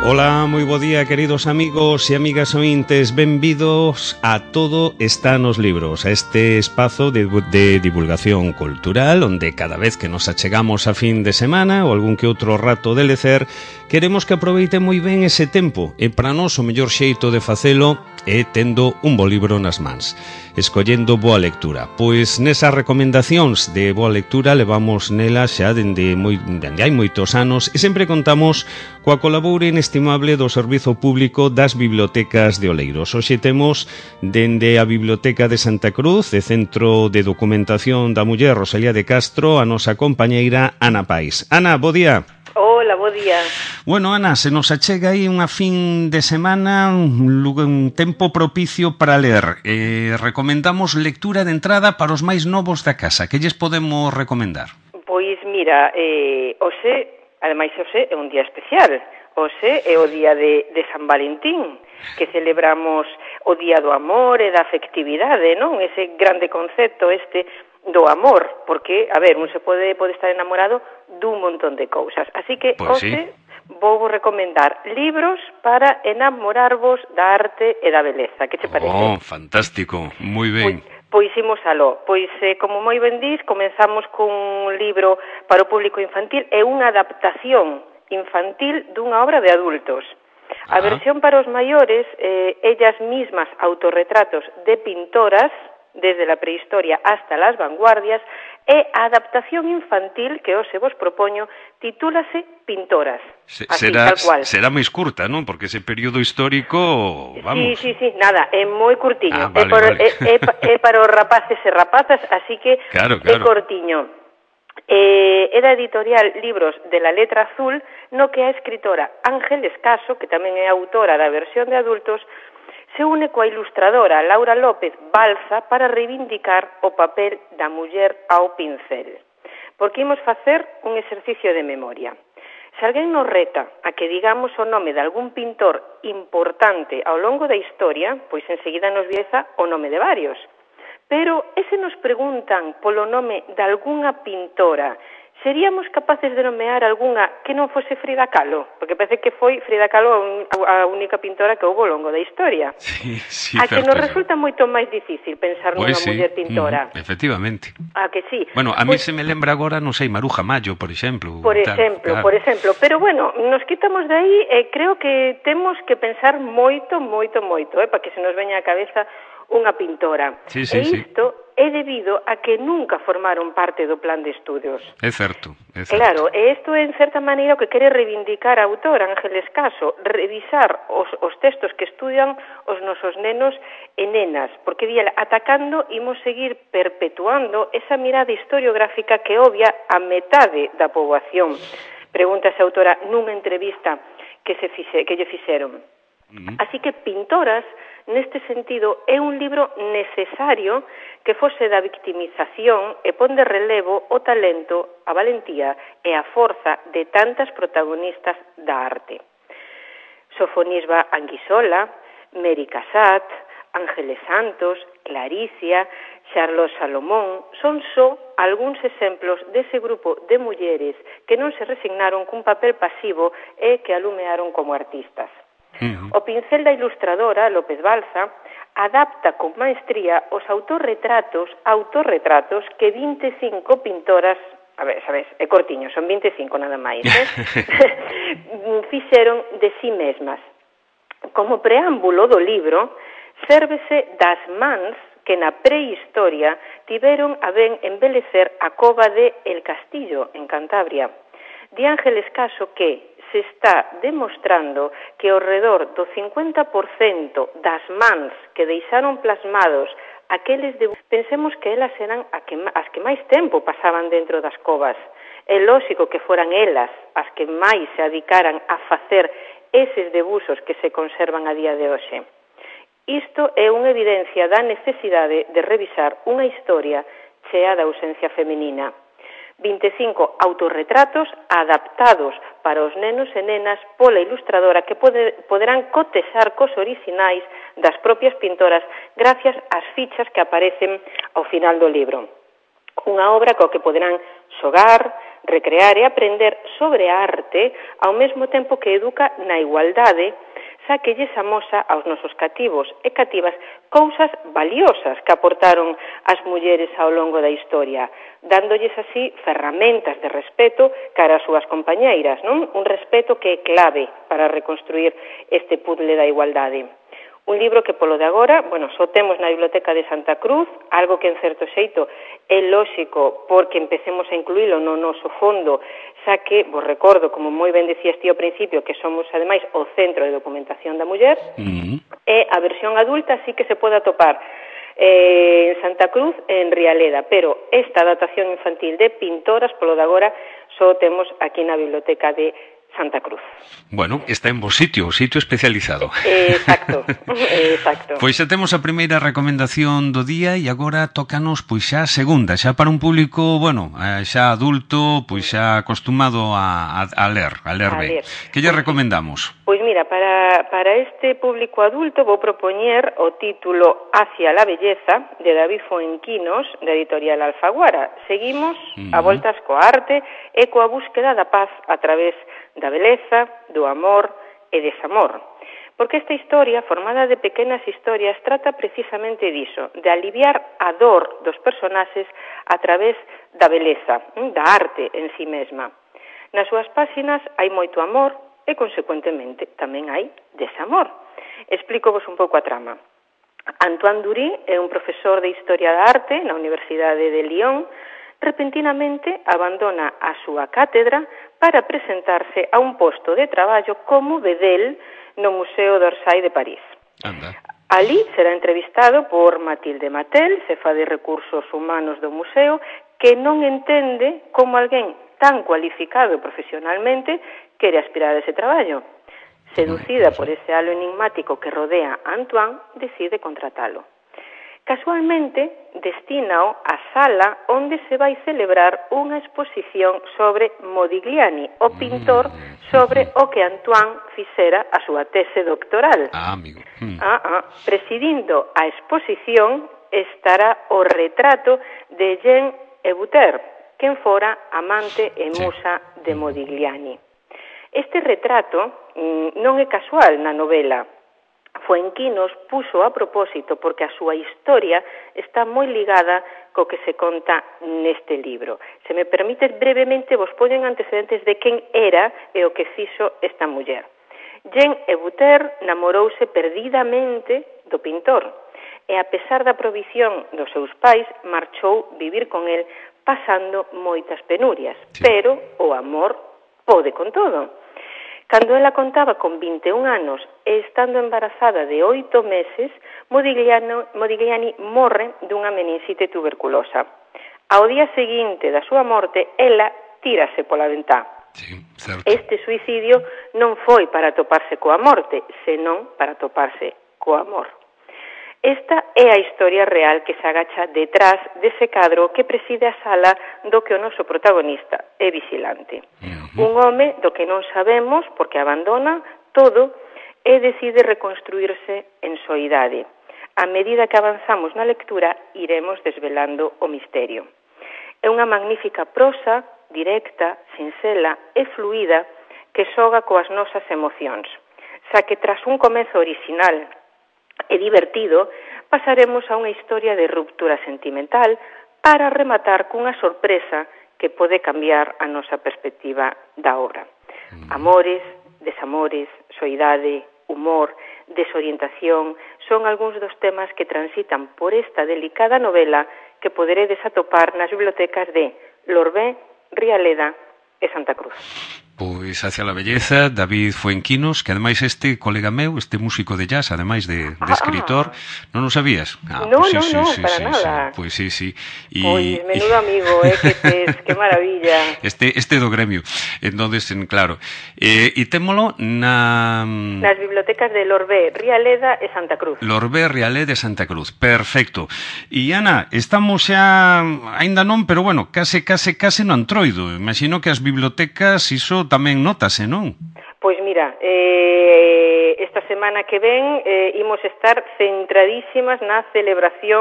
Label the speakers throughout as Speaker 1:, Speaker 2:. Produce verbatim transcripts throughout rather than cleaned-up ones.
Speaker 1: Ola, moi bo día, queridos amigos e amigas ointes. Benvidos a Todo está nos libros, a este espazo de, de divulgación cultural onde cada vez que nos achegamos a fin de semana ou algún que outro rato de lecer, queremos que aproveite moi ben ese tempo e para nós o mellor xeito de facelo é tendo un bo libro nas mans, escollendo boa lectura. Pois nesas recomendacións de boa lectura levamos nelas xa dende, moi, dende hai moitos anos e sempre contamos coa colabora inestimable do Servizo Público das Bibliotecas de Oleiros. Hoxe temos dende a Biblioteca de Santa Cruz e Centro de Documentación da Muller Rosalía de Castro a nosa compañeira Ana Pais. Ana, bo día.
Speaker 2: Hola, bo día.
Speaker 1: Bueno, Ana, se nos achega aí unha fin de semana, un, un tempo propicio para ler. Eh, recomendamos lectura de entrada para os máis novos da casa. Que lles podemos recomendar?
Speaker 2: Pois mira, eh, hoxe, ademais hoxe é un día especial. Hoxe é o día de, de San Valentín, que celebramos o día do amor e da afectividade, non? Ese grande concepto este do amor, porque, a ver, un se pode, pode estar enamorado dun montón de cousas. Así que
Speaker 1: pues
Speaker 2: hoxe
Speaker 1: sí.
Speaker 2: vou recomendar libros para enamorarvos da arte e da beleza. Que che parece?
Speaker 1: Oh, fantástico, moi ben.
Speaker 2: Pois, pois imos aló. Pois, eh, como moi ben dís, comenzamos cun libro para o público infantil e unha adaptación infantil dunha obra de adultos. A
Speaker 1: Ajá.
Speaker 2: versión para os maiores, eh, ellas mismas autorretratos de pintoras, desde la prehistoria hasta las vanguardias, e a adaptación infantil que hoxe vos propoño titúlase Pintoras.
Speaker 1: Se,
Speaker 2: así,
Speaker 1: será,
Speaker 2: tal cual.
Speaker 1: será máis curta, non? Porque ese período histórico, vamos...
Speaker 2: Sí, sí, sí, nada, é moi curtiño.
Speaker 1: Ah, vale,
Speaker 2: é, por,
Speaker 1: vale.
Speaker 2: é, é, é para os rapaces e rapazas, así que
Speaker 1: claro, claro.
Speaker 2: é cortiño. Eh, é da editorial Libros de la Letra Azul, no que a escritora Ángel Escaso, que tamén é autora da versión de adultos, se une coa ilustradora Laura López Balsa para reivindicar o papel da muller ao pincel. Porque imos facer un exercicio de memoria. Se alguén nos reta a que digamos o nome de algún pintor importante ao longo da historia, pois enseguida nos vieza o nome de varios. Pero, e se nos preguntan polo nome de algunha pintora, seríamos capaces de nomear algunha que non fose Frida Kahlo? Porque parece que foi Frida Kahlo a única pintora que houve ao longo da historia.
Speaker 1: Sí, sí,
Speaker 2: a que
Speaker 1: certo,
Speaker 2: nos resulta moito máis difícil pensar
Speaker 1: pues
Speaker 2: nunha
Speaker 1: sí.
Speaker 2: muller pintora.
Speaker 1: Mm, efectivamente.
Speaker 2: A que sí.
Speaker 1: Bueno, a mí
Speaker 2: pues,
Speaker 1: se me lembra agora, non sei, Maruja Mayo, por exemplo.
Speaker 2: Por
Speaker 1: tal,
Speaker 2: exemplo,
Speaker 1: claro.
Speaker 2: por exemplo. Pero bueno, nos quitamos de aí e creo que temos que pensar moito, moito, moito, eh, para que se nos veña a cabeza unha pintora.
Speaker 1: Sí, sí,
Speaker 2: e isto sí. é debido a que nunca formaron parte do plan de estudios.
Speaker 1: É certo, é certo.
Speaker 2: Claro, e isto é en certa maneira o que quere reivindicar a autora Ángel Escaso, revisar os, os textos que estudian os nosos nenos e nenas, porque di ela, atacando imos seguir perpetuando esa mirada historiográfica que obvia a metade da poboación. Pregúntase a autora nunha entrevista que se fixe, que lle fixeron. Uh-huh. Así que Pintoras, neste sentido, é un libro necesario que fose da victimización e pon de relevo o talento, a valentía e a forza de tantas protagonistas da arte. Sofonisba Anguissola, Mary Cassatt, Ángeles Santos, Claricia, Charlotte Salomón son só algúns exemplos dese grupo de mulleres que non se resignaron cun papel pasivo e que alumearon como artistas. Uh-huh. O pincel da ilustradora, López Balsa, adapta con maestría os autorretratos, autorretratos que vinte e cinco pintoras, a ver, sabes, é cortiño, son vinte e cinco nada máis, eh? fixeron de si mesmas. Como preámbulo do libro, sérvese das mans que na prehistoria tiveron a ben embelecer a cova de El Castillo, en Cantabria. Di Ángel Escaso que se está demostrando que ao redor do cincuenta por cento das mans que deixaron plasmados aqueles de... Pensemos que elas eran a que, as que máis tempo pasaban dentro das covas. É lóxico que foran elas as que máis se adicaran a facer eses debuxos que se conservan a día de hoxe. Isto é unha evidencia da necesidade de revisar unha historia chea da ausencia feminina. vinte e cinco autorretratos adaptados para os nenos e nenas pola ilustradora que pode, poderán cotexar cos orixinais das propias pintoras gracias ás fichas que aparecen ao final do libro. Unha obra coa que poderán xogar, recrear e aprender sobre a arte ao mesmo tempo que educa na igualdade, xa que lles amosa aos nosos cativos e cativas cousas valiosas que aportaron as mulleres ao longo da historia, dándolles así ferramentas de respeto cara ás súas compañeiras, non? Un respeto que é clave para reconstruir este puzzle da igualdade. Un libro que polo de agora, bueno, só temos na Biblioteca de Santa Cruz, algo que en certo xeito é lóxico porque empecemos a incluílo no noso fondo, xa que, vos recordo, como moi ben decías ti ao principio, que somos ademais o Centro de Documentación da Muller, uh-huh. E a versión adulta sí que se pode atopar eh, en Santa Cruz e en Rialeda, pero esta adaptación infantil de pintoras, polo de agora, só temos aquí na Biblioteca de Santa Cruz.
Speaker 1: Bueno, está en vos sitio, sitio especializado.
Speaker 2: Eh, exacto, exacto.
Speaker 1: Pois xa temos a primeira recomendación do día e agora tócanos pois xa a segunda, xa para un público, bueno, xa adulto, pois xa acostumado a, a, a ler, a ler a ben. Ler. Que lle recomendamos?
Speaker 2: Pois mira, para, para este público adulto vou propoñer o título Hacia la belleza, de David Fuenquinos, da editorial Alfaguara. Seguimos uh-huh. a voltas coa arte e coa búsqueda da paz a través da beleza, do amor e desamor. Porque esta historia, formada de pequenas historias, trata precisamente diso, de aliviar a dor dos personaxes a través da beleza, da arte en sí mesma. Nas súas páxinas hai moito amor e, consecuentemente, tamén hai desamor. Explícovos un pouco a trama. Antoine Dury é un profesor de Historia da Arte na Universidade de Lyon. Repentinamente abandona a súa cátedra para presentarse a un posto de traballo como bedel no Museo d'Orsay de París.
Speaker 1: Anda.
Speaker 2: Ali será entrevistado por Mathilde Matel, cefa de recursos humanos do museo, que non entende como alguén tan cualificado profesionalmente quere aspirar a ese traballo. Seducida por ese halo enigmático que rodea a Antoine, decide contratalo. Casualmente, destínao á sala onde se vai celebrar unha exposición sobre Modigliani, o pintor sobre o que Antoine fixera a súa tese doctoral.
Speaker 1: Ah, amigo. Mm.
Speaker 2: Ah, ah. Presidindo a exposición estará o retrato de Jean Hébuterne, quen fora amante e musa sí. de Modigliani. Este retrato mm, non é casual na novela. Fuenquinos puso a propósito porque a súa historia está moi ligada co que se conta neste libro. Se me permites brevemente, vos poñen antecedentes de quen era e o que fixo esta muller. Jean Hébuterne namorouse perdidamente do pintor e, a pesar da prohibición dos seus pais, marchou vivir con el pasando moitas penurias. Sí. Pero o amor pode con todo. Cando ela contaba con vinte e un anos e estando embarazada de oito meses, Modigliani, Modigliani morre dunha meningite tuberculosa. Ao día seguinte da súa morte, ela tírase pola ventá.
Speaker 1: Sí, certo.
Speaker 2: Este suicidio non foi para toparse coa morte, senón para toparse co amor. Esta é a historia real que se agacha detrás dese cadro que preside a sala do que o noso protagonista é vigilante. Uh-huh. Un home do que non sabemos porque abandona todo e decide reconstruirse en soidade. A medida que avanzamos na lectura, iremos desvelando o misterio. É unha magnífica prosa, directa, sinxela e fluida que xoga coas nosas emocións. Xa que tras un comezo original e divertido, pasaremos a unha historia de ruptura sentimental para rematar cunha sorpresa que pode cambiar a nosa perspectiva da obra. Amores, desamores, soidade, humor, desorientación, son algúns dos temas que transitan por esta delicada novela que poderedes atopar nas bibliotecas de Lorbé, Rialeda e Santa Cruz.
Speaker 1: Pois Hacia la belleza, David Fuenquinos, que ademais este colega meu, este músico de jazz, ademais de, de escritor, ah, non o sabías?
Speaker 2: Ah, no, pues sí, no, sí, no, sí, para sí, nada.
Speaker 1: Sí, pois sí, sí.
Speaker 2: Y, pois, menudo amigo, eh, que tes, que maravilla.
Speaker 1: Este, este do gremio. Entonces, claro, eh, e témolo na...
Speaker 2: nas bibliotecas de Lorbé, Rialeda e Santa Cruz.
Speaker 1: Lorbé, Rialeda e Santa Cruz, perfecto. E Ana, estamos xa, aínda non, pero bueno, case, case, case no Antroido. Imagino que as bibliotecas, iso tamén notase, non?
Speaker 2: Pois mira, eh, esta semana que ven eh, imos estar centradísimas na celebración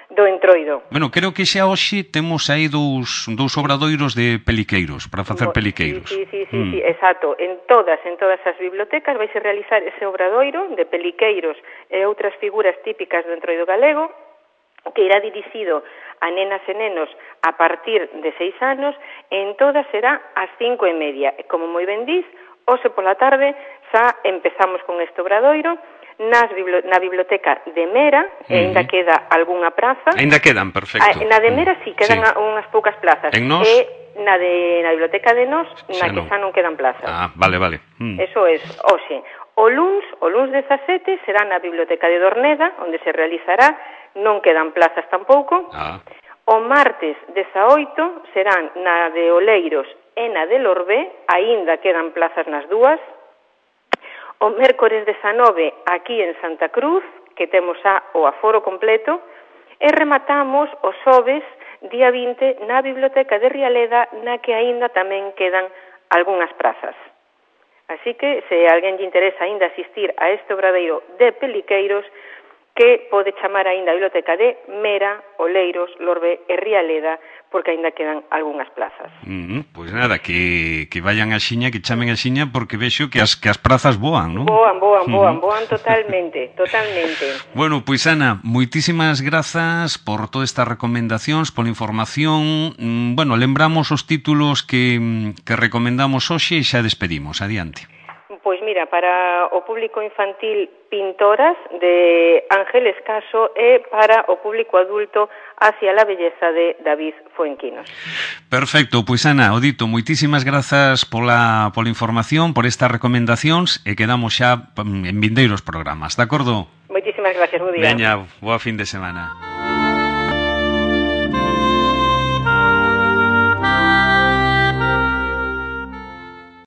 Speaker 2: do Entroido.
Speaker 1: Bueno, creo que xa hoxe temos aí dous, dous obradoiros de peliqueiros, para facer
Speaker 2: Bo,
Speaker 1: peliqueiros.
Speaker 2: Sí, sí, sí,
Speaker 1: mm.
Speaker 2: sí, exacto. En todas, en todas as bibliotecas vais a realizar ese obradoiro de peliqueiros e outras figuras típicas do Entroido galego, que irá dirixido a nenas e nenos a partir de seis anos, e en todas será ás cinco e media. Como moi ben dís, hoxe pola tarde xa empezamos con este obradoiro, Nas bibli na biblioteca de Mera, uh-huh. Ainda queda algunha praza.
Speaker 1: Ainda quedan, perfecto.
Speaker 2: A, na de Mera sí, quedan sí. unhas poucas plazas.
Speaker 1: En Nos?
Speaker 2: E na, de, na biblioteca de Nos, na
Speaker 1: xa
Speaker 2: que
Speaker 1: non.
Speaker 2: xa non quedan plazas.
Speaker 1: Ah, vale, vale. Mm.
Speaker 2: Eso es, hoxe. O luns, o luns dezasete, será na biblioteca de Dorneda, onde se realizará, non quedan plazas tampouco.
Speaker 1: Ah.
Speaker 2: O martes dezaoito serán na de Oleiros e na de Lorbé, aínda quedan plazas nas dúas. O mércores dezanove aquí en Santa Cruz, que temos xa o aforo completo, e rematamos o xoves día vinte na Biblioteca de Rialeda, na que aínda tamén quedan algunhas prazas. Así que, se a alguén lle interesa aínda asistir a este obradeiro de peliqueiros, que pode chamar aínda a Biblioteca de Mera, Oleiros, Lorbé e Rialeda, porque aínda quedan algunhas plazas.
Speaker 1: Mm, pois pues nada, que, que vayan a xiña, que chamen a xiña, porque vexo que as, que as prazas voan, non?
Speaker 2: Voan, voan, voan, voan totalmente, totalmente.
Speaker 1: Bueno, pois pues, Ana, moitísimas grazas por todas estas recomendacións, por información. Mm, bueno, lembramos os títulos que, que recomendamos hoxe e xa despedimos. Adiante.
Speaker 2: Pois mira, para o público infantil, Pintoras, de Ángel Escaso, e para o público adulto, Hacia la belleza, de David Fuenquinos.
Speaker 1: Perfecto, pois Ana, o dito, moitísimas grazas pola, pola información, por estas recomendacións, e quedamos xa en vindeiros programas, de acordo?
Speaker 2: Moitísimas gracias, bo día.
Speaker 1: Veña, boa fin de semana.